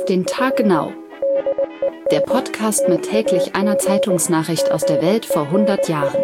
Auf den Tag genau. Der Podcast mit täglich einer Zeitungsnachricht aus der Welt vor 100 Jahren.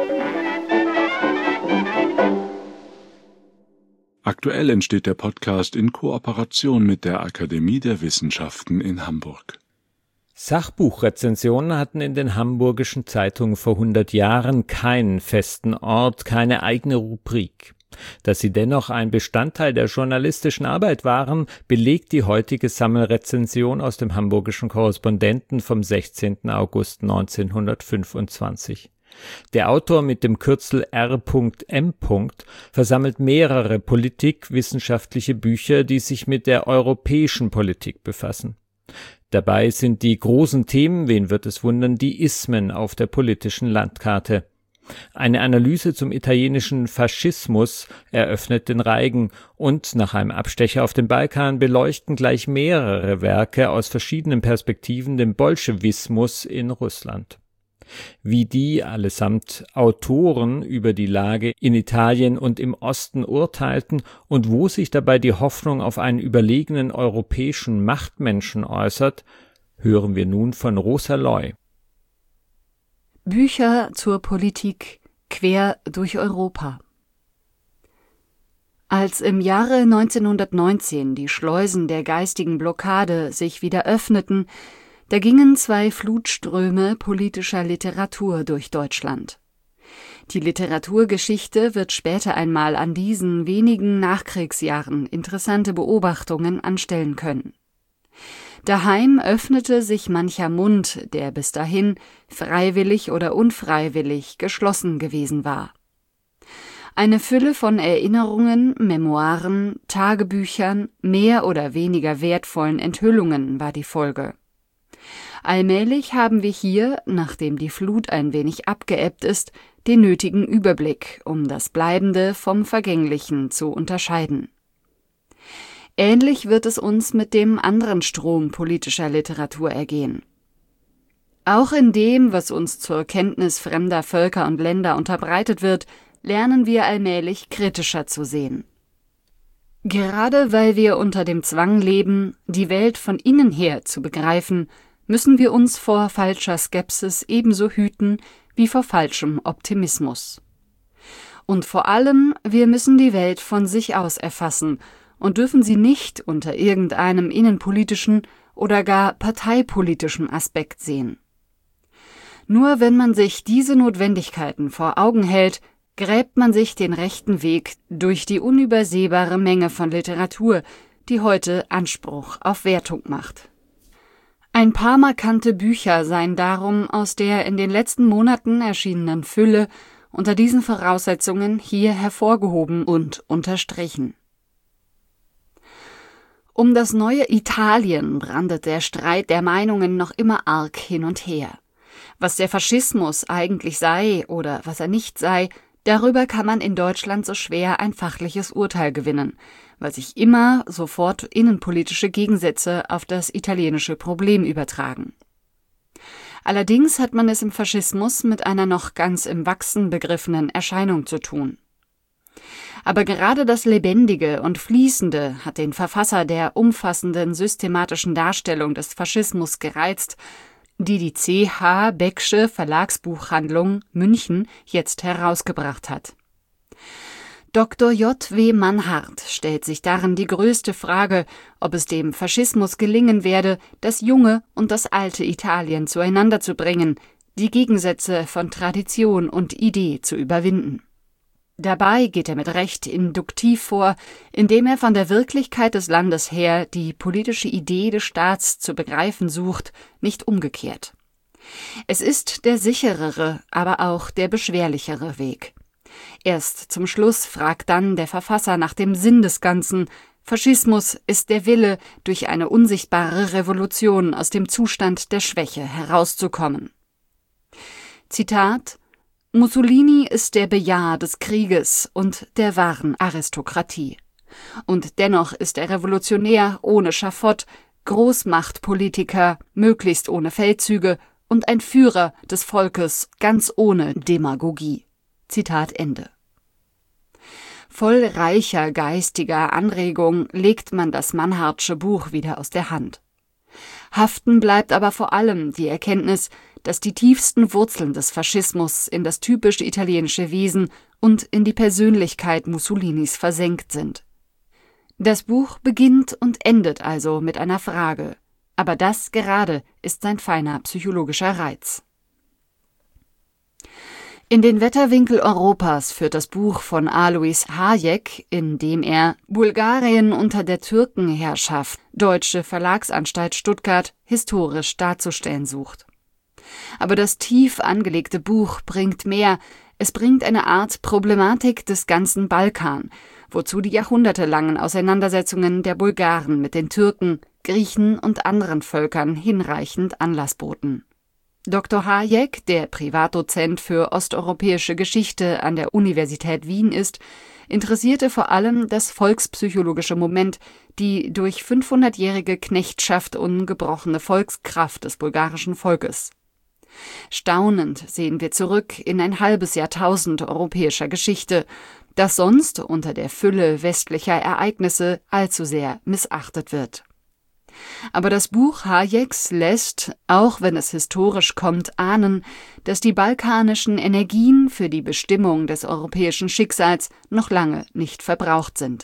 Aktuell entsteht der Podcast in Kooperation mit der Akademie der Wissenschaften in Hamburg. Sachbuchrezensionen hatten in den hamburgischen Zeitungen vor 100 Jahren keinen festen Ort, keine eigene Rubrik. Dass sie dennoch ein Bestandteil der journalistischen Arbeit waren, belegt die heutige Sammelrezension aus dem Hamburgischen Korrespondenten vom 16. August 1925. Der Autor mit dem Kürzel R.M. versammelt mehrere politikwissenschaftliche Bücher, die sich mit der europäischen Politik befassen. Dabei sind die großen Themen, wen wird es wundern, die Ismen auf der politischen Landkarte. Eine Analyse zum italienischen Faschismus eröffnet den Reigen und nach einem Abstecher auf den Balkan beleuchten gleich mehrere Werke aus verschiedenen Perspektiven den Bolschewismus in Russland. Wie die allesamt Autoren über die Lage in Italien und im Osten urteilten und wo sich dabei die Hoffnung auf einen überlegenen europäischen Machtmenschen äußert, hören wir nun von Rosa Loy. Bücher zur Politik quer durch Europa. Als im Jahre 1919 die Schleusen der geistigen Blockade sich wieder öffneten, da gingen zwei Flutströme politischer Literatur durch Deutschland. Die Literaturgeschichte wird später einmal an diesen wenigen Nachkriegsjahren interessante Beobachtungen anstellen können. Daheim öffnete sich mancher Mund, der bis dahin, freiwillig oder unfreiwillig, geschlossen gewesen war. Eine Fülle von Erinnerungen, Memoiren, Tagebüchern, mehr oder weniger wertvollen Enthüllungen war die Folge. Allmählich haben wir hier, nachdem die Flut ein wenig abgeebbt ist, den nötigen Überblick, um das Bleibende vom Vergänglichen zu unterscheiden. Ähnlich wird es uns mit dem anderen Strom politischer Literatur ergehen. Auch in dem, was uns zur Kenntnis fremder Völker und Länder unterbreitet wird, lernen wir allmählich kritischer zu sehen. Gerade weil wir unter dem Zwang leben, die Welt von innen her zu begreifen, müssen wir uns vor falscher Skepsis ebenso hüten wie vor falschem Optimismus. Und vor allem, wir müssen die Welt von sich aus erfassen und dürfen sie nicht unter irgendeinem innenpolitischen oder gar parteipolitischen Aspekt sehen. Nur wenn man sich diese Notwendigkeiten vor Augen hält, gräbt man sich den rechten Weg durch die unübersehbare Menge von Literatur, die heute Anspruch auf Wertung macht. Ein paar markante Bücher seien darum aus der in den letzten Monaten erschienenen Fülle unter diesen Voraussetzungen hier hervorgehoben und unterstrichen. Um das neue Italien brandet der Streit der Meinungen noch immer arg hin und her. Was der Faschismus eigentlich sei oder was er nicht sei, darüber kann man in Deutschland so schwer ein fachliches Urteil gewinnen, weil sich immer sofort innenpolitische Gegensätze auf das italienische Problem übertragen. Allerdings hat man es im Faschismus mit einer noch ganz im Wachsen begriffenen Erscheinung zu tun. Aber gerade das Lebendige und Fließende hat den Verfasser der umfassenden systematischen Darstellung des Faschismus gereizt, die C.H. Becksche Verlagsbuchhandlung München jetzt herausgebracht hat. Dr. J.W. Mannhardt stellt sich darin die größte Frage, ob es dem Faschismus gelingen werde, das junge und das alte Italien zueinander zu bringen, die Gegensätze von Tradition und Idee zu überwinden. Dabei geht er mit Recht induktiv vor, indem er von der Wirklichkeit des Landes her die politische Idee des Staats zu begreifen sucht, nicht umgekehrt. Es ist der sicherere, aber auch der beschwerlichere Weg. Erst zum Schluss fragt dann der Verfasser nach dem Sinn des Ganzen. Faschismus ist der Wille, durch eine unsichtbare Revolution aus dem Zustand der Schwäche herauszukommen. Zitat: Mussolini ist der Bejahr des Krieges und der wahren Aristokratie. Und dennoch ist er Revolutionär ohne Schafott, Großmachtpolitiker, möglichst ohne Feldzüge und ein Führer des Volkes ganz ohne Demagogie. Zitat Ende. Voll reicher geistiger Anregung legt man das Mannhardtsche Buch wieder aus der Hand. Haften bleibt aber vor allem die Erkenntnis, dass die tiefsten Wurzeln des Faschismus in das typisch italienische Wesen und in die Persönlichkeit Mussolinis versenkt sind. Das Buch beginnt und endet also mit einer Frage, aber das gerade ist sein feiner psychologischer Reiz. In den Wetterwinkel Europas führt das Buch von Alois Hájek, in dem er Bulgarien unter der Türkenherrschaft, Deutsche Verlagsanstalt Stuttgart, historisch darzustellen sucht. Aber das tief angelegte Buch bringt mehr, es bringt eine Art Problematik des ganzen Balkan, wozu die jahrhundertelangen Auseinandersetzungen der Bulgaren mit den Türken, Griechen und anderen Völkern hinreichend Anlass boten. Dr. Hájek, der Privatdozent für osteuropäische Geschichte an der Universität Wien ist, interessierte vor allem das volkspsychologische Moment, die durch 500-jährige Knechtschaft ungebrochene Volkskraft des bulgarischen Volkes. Staunend sehen wir zurück in ein halbes Jahrtausend europäischer Geschichte, das sonst unter der Fülle westlicher Ereignisse allzu sehr missachtet wird. Aber das Buch Hájeks lässt, auch wenn es historisch kommt, ahnen, dass die balkanischen Energien für die Bestimmung des europäischen Schicksals noch lange nicht verbraucht sind.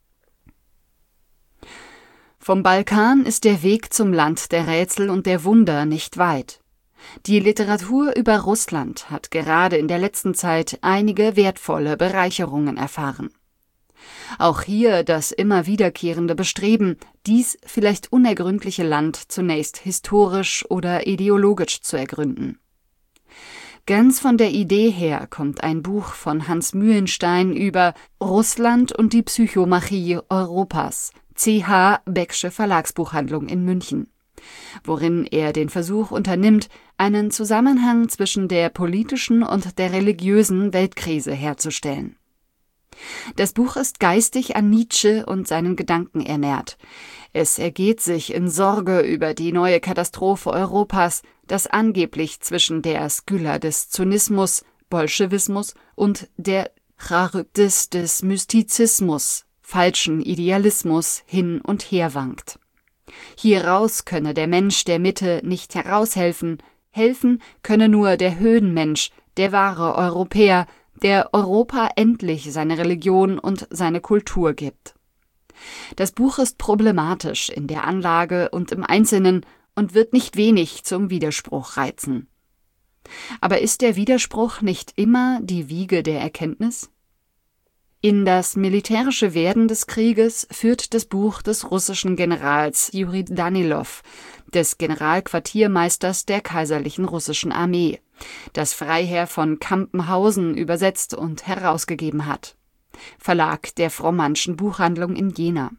Vom Balkan ist der Weg zum Land der Rätsel und der Wunder nicht weit. Die Literatur über Russland hat gerade in der letzten Zeit einige wertvolle Bereicherungen erfahren. Auch hier das immer wiederkehrende Bestreben, dies vielleicht unergründliche Land zunächst historisch oder ideologisch zu ergründen. Ganz von der Idee her kommt ein Buch von Hans Mühlenstein über Russland und die Psychomachie Europas, CH Becksche Verlagsbuchhandlung in München, worin er den Versuch unternimmt, einen Zusammenhang zwischen der politischen und der religiösen Weltkrise herzustellen. Das Buch ist geistig an Nietzsche und seinen Gedanken ernährt. Es ergeht sich in Sorge über die neue Katastrophe Europas, das angeblich zwischen der Skylla des Zynismus, Bolschewismus und der Charybdis des Mystizismus, falschen Idealismus, hin und her wankt. Hieraus könne der Mensch der Mitte nicht heraushelfen, helfen könne nur der Höhenmensch, der wahre Europäer, der Europa endlich seine Religion und seine Kultur gibt. Das Buch ist problematisch in der Anlage und im Einzelnen und wird nicht wenig zum Widerspruch reizen. Aber ist der Widerspruch nicht immer die Wiege der Erkenntnis? In das militärische Werden des Krieges führt das Buch des russischen Generals Juri Danilow, des Generalquartiermeisters der kaiserlichen russischen Armee, das Freiherr von Campenhausen übersetzt und herausgegeben hat. Verlag der Frommannschen Buchhandlung in Jena.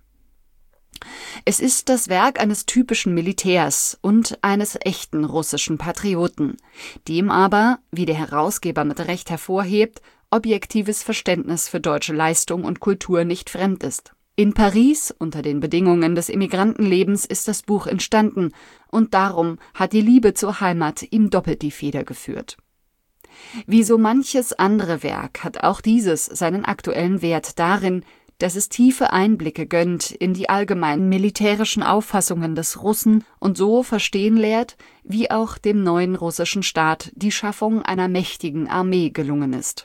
Es ist das Werk eines typischen Militärs und eines echten russischen Patrioten, dem aber, wie der Herausgeber mit Recht hervorhebt, objektives Verständnis für deutsche Leistung und Kultur nicht fremd ist. In Paris, unter den Bedingungen des Immigrantenlebens, ist das Buch entstanden und darum hat die Liebe zur Heimat ihm doppelt die Feder geführt. Wie so manches andere Werk hat auch dieses seinen aktuellen Wert darin, dass es tiefe Einblicke gönnt in die allgemeinen militärischen Auffassungen des Russen und so verstehen lehrt, wie auch dem neuen russischen Staat die Schaffung einer mächtigen Armee gelungen ist.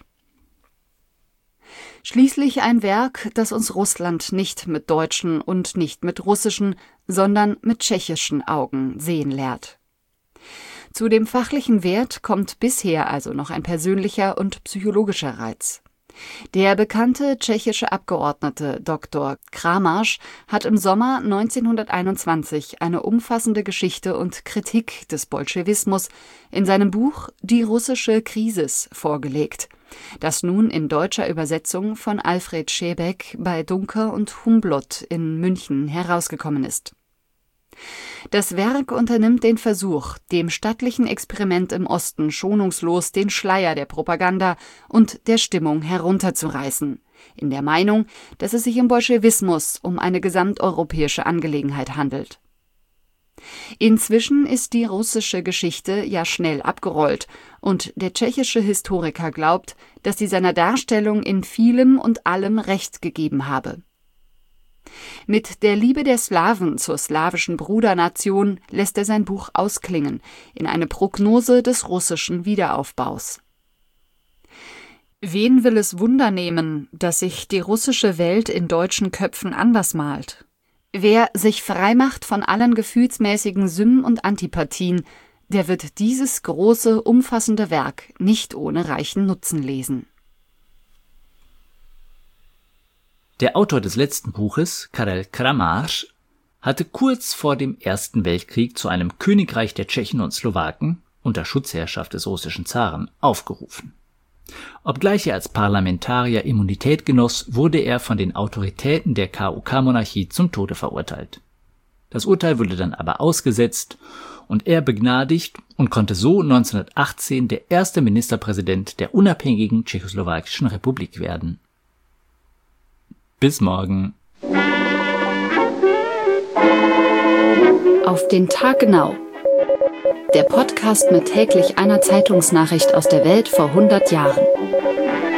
Schließlich ein Werk, das uns Russland nicht mit deutschen und nicht mit russischen, sondern mit tschechischen Augen sehen lehrt. Zu dem fachlichen Wert kommt bisher also noch ein persönlicher und psychologischer Reiz. Der bekannte tschechische Abgeordnete Dr. Kramář hat im Sommer 1921 eine umfassende Geschichte und Kritik des Bolschewismus in seinem Buch Die russische Krisis vorgelegt, das nun in deutscher Übersetzung von Alfred Schebeck bei Duncker und Humblot in München herausgekommen ist. Das Werk unternimmt den Versuch, dem stattlichen Experiment im Osten schonungslos den Schleier der Propaganda und der Stimmung herunterzureißen, in der Meinung, dass es sich im Bolschewismus um eine gesamteuropäische Angelegenheit handelt. Inzwischen ist die russische Geschichte ja schnell abgerollt und der tschechische Historiker glaubt, dass sie seiner Darstellung in vielem und allem Recht gegeben habe. Mit der Liebe der Slawen zur slawischen Brudernation lässt er sein Buch ausklingen, in eine Prognose des russischen Wiederaufbaus. Wen will es Wunder nehmen, dass sich die russische Welt in deutschen Köpfen anders malt? Wer sich freimacht von allen gefühlsmäßigen Symmen und Antipathien, der wird dieses große, umfassende Werk nicht ohne reichen Nutzen lesen. Der Autor des letzten Buches, Karel Kramář, hatte kurz vor dem Ersten Weltkrieg zu einem Königreich der Tschechen und Slowaken unter Schutzherrschaft des russischen Zaren aufgerufen. Obgleich er als Parlamentarier Immunität genoss, wurde er von den Autoritäten der KUK-Monarchie zum Tode verurteilt. Das Urteil wurde dann aber ausgesetzt und er begnadigt und konnte so 1918 der erste Ministerpräsident der unabhängigen Tschechoslowakischen Republik werden. Bis morgen. Auf den Tag genau. Der Podcast mit täglich einer Zeitungsnachricht aus der Welt vor 100 Jahren.